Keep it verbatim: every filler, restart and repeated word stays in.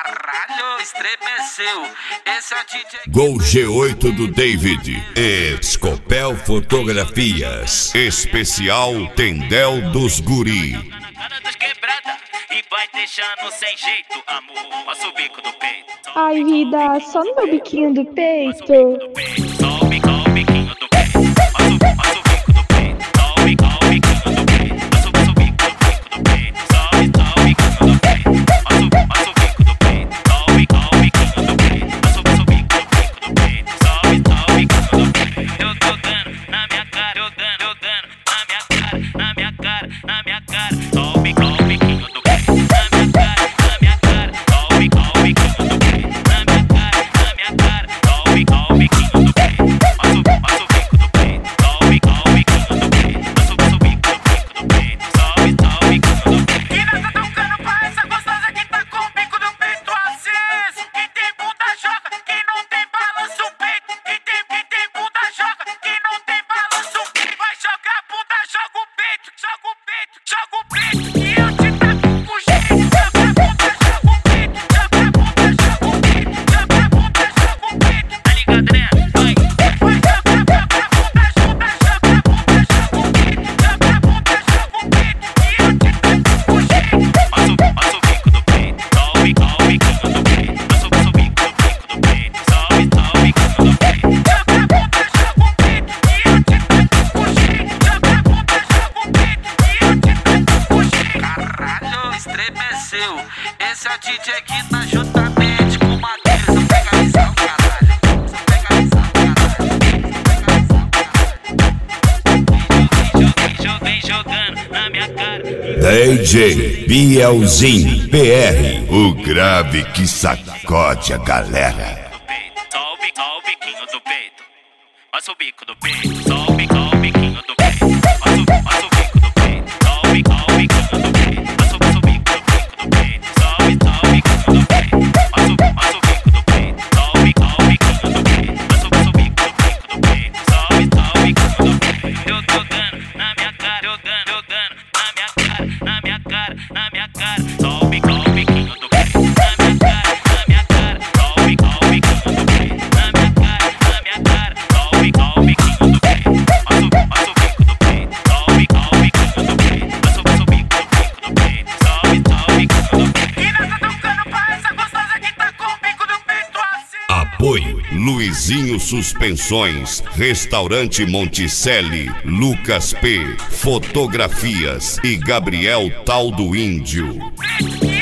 Caralho, estremeceu. Esse é o D J Gol G oito do David. Escopel Fotografias. Especial Tendel dos Guri. E vai deixando sem jeito, amor. Passa o bico do peito. Ai, vida, só no meu biquinho do peito. Só o bico, o biquinho do peito. Passa o bico do peito. Só o bico, o biquinho do peito. Passa o bico do peito. Só o biquinho do peito. Passa o bico do peito. Só o bico, o biquinho do peito. Passa o bico do peito. Só o biquinho do peito. Eu tô dando na minha cara, eu dando, eu dando na minha cara, na minha cara, na minha cara. Só o bico, o biquinho do peito. Estremeceu, esse é o D J que tá juntamente com o Matheus. Eu pego a visão, caralho. Eu pego a visão, caralho. Vem jogando na minha cara. D J Bielzinho P R. O grave que sacode a galera. Só o bico, só o biquinho do peito. Passa o bico do peito. Só o bico, o biquinho do peito. Passa o bico do peito. Só o bico, o biquinho do peito. Na minha cara, na minha cara, só o bico, o biquinho do peito. Na minha cara, na minha cara, só o bico, o biquinho do peito. Na minha cara, na minha cara, só o bico, o biquinho do peito. Passa o bico do peito, só o bico, o biquinho do peito. Passa o bico do peito, só o biquinho do peito. E nós tá tocando pra essa gostosa que tá com o bico do peito assim. Apoio Luizinho Suspensões, Restaurante Monticelli, Lucas P, Fotografias e Gabriel Tal do Índio.